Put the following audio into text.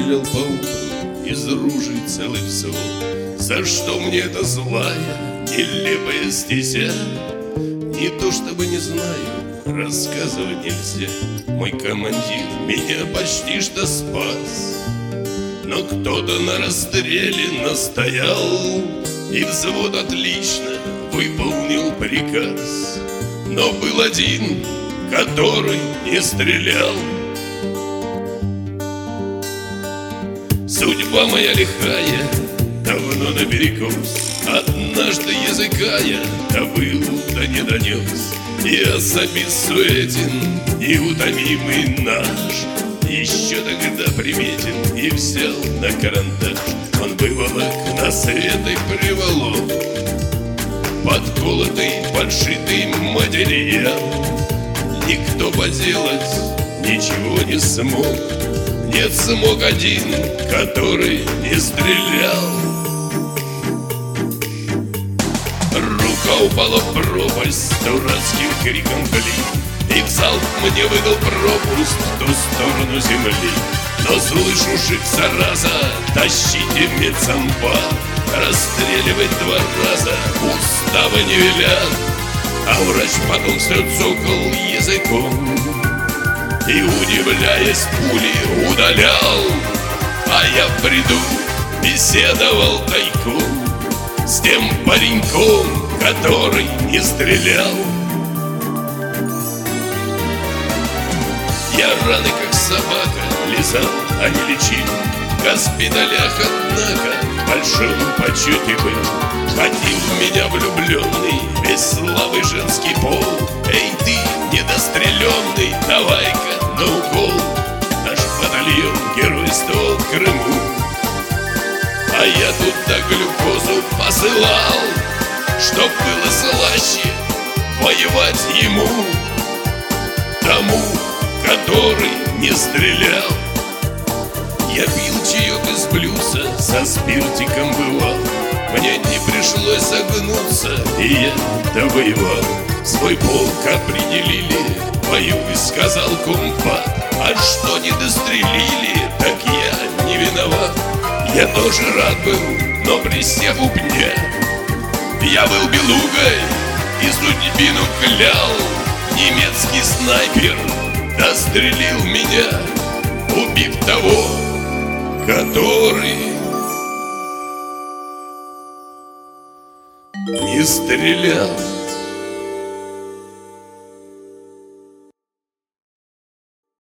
стрелял по утру из ружей целый взвод. За что мне эта злая, нелепая стезя? Не то чтобы не знаю, рассказывать нельзя. Мой командир меня почти что спас, но кто-то на расстреле настоял, и взвод отлично выполнил приказ. Но был один, который не стрелял. Судьба моя лихая, давно наперекос. Однажды языка я до выуда не донес. И особист суетен, неутомимый наш еще тогда приметен и взял на карандаш. Он выволок на свет и приволок подколотый, подшитый материал. Никто поделать ничего не смог. Нет, смог один, который не стрелял. Рука упала в пропасть с дурацким криком «Вли!» И в залп мне выдал пропуск в ту сторону земли. Но слышу шик, зараза, тащите медсанбат. Расстреливать 2 раза уставы не велят. А врач потом все цокал языком и, удивляясь, пули удалял. А я в бреду беседовал тайком с тем пареньком, который не стрелял. Я раны, как собака, лизал, а не лечил. В госпиталях, однако, в большом почете был. Ходил в меня влюбленный, весь слабый женский пол. Эй ты, недостреленный, давай-ка на укол. Наш батальон геройствовал в Крыму, а я туда глюкозу посылал, чтоб было слаще воевать ему, тому, который не стрелял. Я пил чаек из блюдца, со спиртиком бывал. Мне не пришлось согнуться, и я довоевал. Свой полк определили, воюй, сказал комбат. А что не дострелили, так я не виноват. Я тоже рад был, но присев у пня, я был белугой и судьбину клял. Немецкий снайпер дострелил меня, убив того, который не стрелял.